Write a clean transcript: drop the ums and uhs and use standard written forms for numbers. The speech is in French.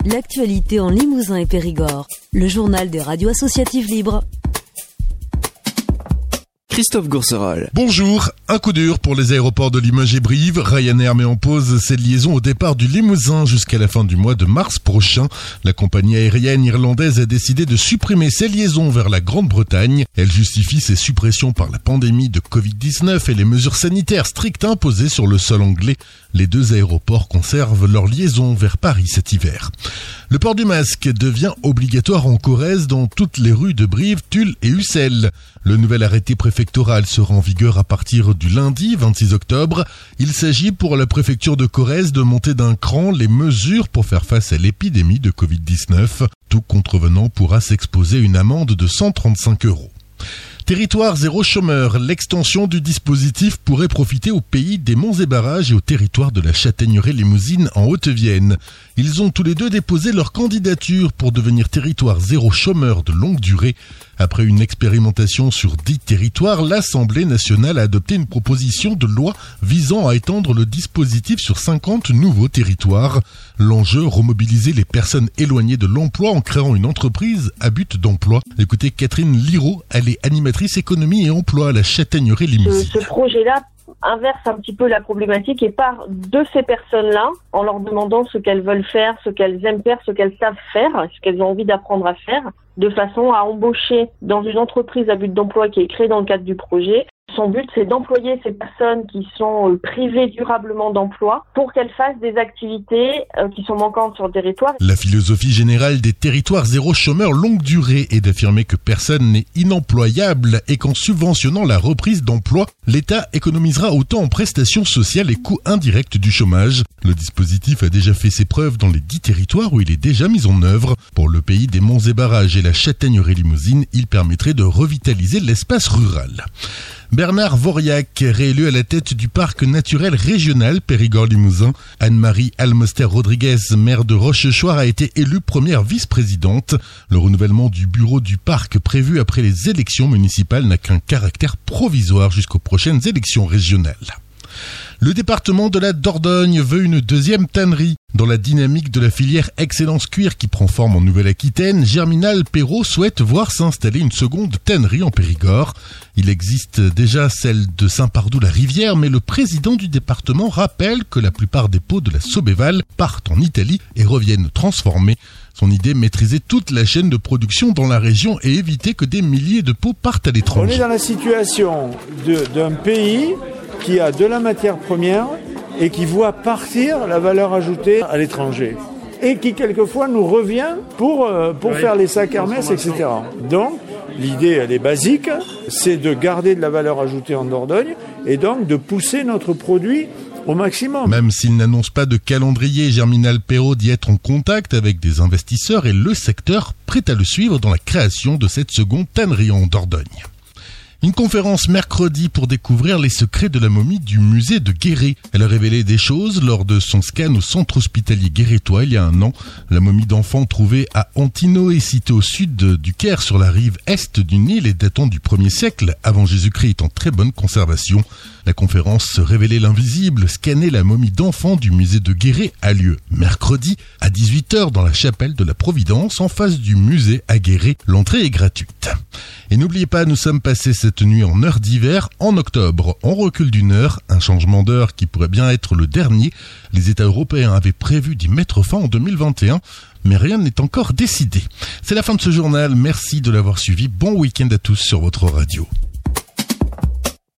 l'actualité en Limousin et Périgord. Le journal des radios associatives libres. Christophe Gourcerol. Bonjour, un coup dur pour les aéroports de Limoges et Brive. Ryanair met en pause ses liaisons au départ du Limousin jusqu'à la fin du mois de mars prochain. La compagnie aérienne irlandaise a décidé de supprimer ses liaisons vers la Grande-Bretagne. Elle justifie ces suppressions par la pandémie de Covid-19 et les mesures sanitaires strictes imposées sur le sol anglais. Les deux aéroports conservent leurs liaisons vers Paris cet hiver. Le port du masque devient obligatoire en Corrèze dans toutes les rues de Brive, Tulle et Ussel. Le nouvel arrêté préfectoral sera en vigueur à partir du lundi 26 octobre. Il s'agit pour la préfecture de Corrèze de monter d'un cran les mesures pour faire face à l'épidémie de Covid-19. Tout contrevenant pourra s'exposer à une amende de 135 €. Territoire zéro chômeur, l'extension du dispositif pourrait profiter au pays des Monts et Barrages et au territoire de la Châtaigneraie-Limousine en Haute-Vienne. Ils ont tous les deux déposé leur candidature pour devenir territoire zéro chômeur de longue durée. Après une expérimentation sur 10 territoires, l'Assemblée nationale a adopté une proposition de loi visant à étendre le dispositif sur 50 nouveaux territoires. L'enjeu, remobiliser les personnes éloignées de l'emploi en créant une entreprise à but d'emploi. Écoutez Catherine Liraud, elle est animatrice économie et emploi à la Châtaigneraie-Limousine. Ce projet-là inverse un petit peu la problématique et part de ces personnes-là en leur demandant ce qu'elles veulent faire, ce qu'elles aiment faire, ce qu'elles savent faire, ce qu'elles ont envie d'apprendre à faire, de façon à embaucher dans une entreprise à but d'emploi qui est créée dans le cadre du projet. Son but, c'est d'employer ces personnes qui sont privées durablement d'emploi pour qu'elles fassent des activités qui sont manquantes sur le territoire. La philosophie générale des territoires zéro chômeur longue durée est d'affirmer que personne n'est inemployable et qu'en subventionnant la reprise d'emploi, l'État économisera autant en prestations sociales et coûts indirects du chômage. Le dispositif a déjà fait ses preuves dans les 10 territoires où il est déjà mis en œuvre. Pour le pays des Monts et Barrages et la Châtaigneraie-Limousine, il permettrait de revitaliser l'espace rural. Bernard Voriac, réélu à la tête du parc naturel régional Périgord-Limousin. Anne-Marie Almoster-Rodriguez, maire de Rochechouart, a été élue première vice-présidente. Le renouvellement du bureau du parc prévu après les élections municipales n'a qu'un caractère provisoire jusqu'aux prochaines élections régionales. Le département de la Dordogne veut une deuxième tannerie. Dans la dynamique de la filière Excellence Cuir qui prend forme en Nouvelle-Aquitaine, Germinal Perrault souhaite voir s'installer une seconde tannerie en Périgord. Il existe déjà celle de Saint-Pardoux-la-Rivière, mais le président du département rappelle que la plupart des peaux de la Sobéval partent en Italie et reviennent transformées. Son idée, maîtriser toute la chaîne de production dans la région et éviter que des milliers de peaux partent à l'étranger. On est dans la situation d'un pays qui a de la matière première et qui voit partir la valeur ajoutée à l'étranger. Et qui quelquefois nous revient pour faire les sacs Hermès, etc. Donc, l'idée, elle est basique, c'est de garder de la valeur ajoutée en Dordogne et donc de pousser notre produit au maximum. Même s'il n'annonce pas de calendrier, Germinal Perrault dit être en contact avec des investisseurs et le secteur prêt à le suivre dans la création de cette seconde tannerie en Dordogne. Une conférence mercredi pour découvrir les secrets de la momie du musée de Guéret. Elle a révélé des choses lors de son scan au centre hospitalier guérétois il y a un an. La momie d'enfant trouvée à Antinoé, située au sud du Caire sur la rive est du Nil et datant du 1er siècle avant Jésus-Christ est en très bonne conservation. La conférence Révéler l'invisible, scanner la momie d'enfant du musée de Guéret a lieu mercredi à 18h dans la chapelle de la Providence en face du musée à Guéret. L'entrée est gratuite. Et n'oubliez pas, nous sommes passés cette nuit en heure d'hiver. En octobre, on recule d'une heure, un changement d'heure qui pourrait bien être le dernier. Les États européens avaient prévu d'y mettre fin en 2021, mais rien n'est encore décidé. C'est la fin de ce journal, merci de l'avoir suivi. Bon week-end à tous sur votre radio.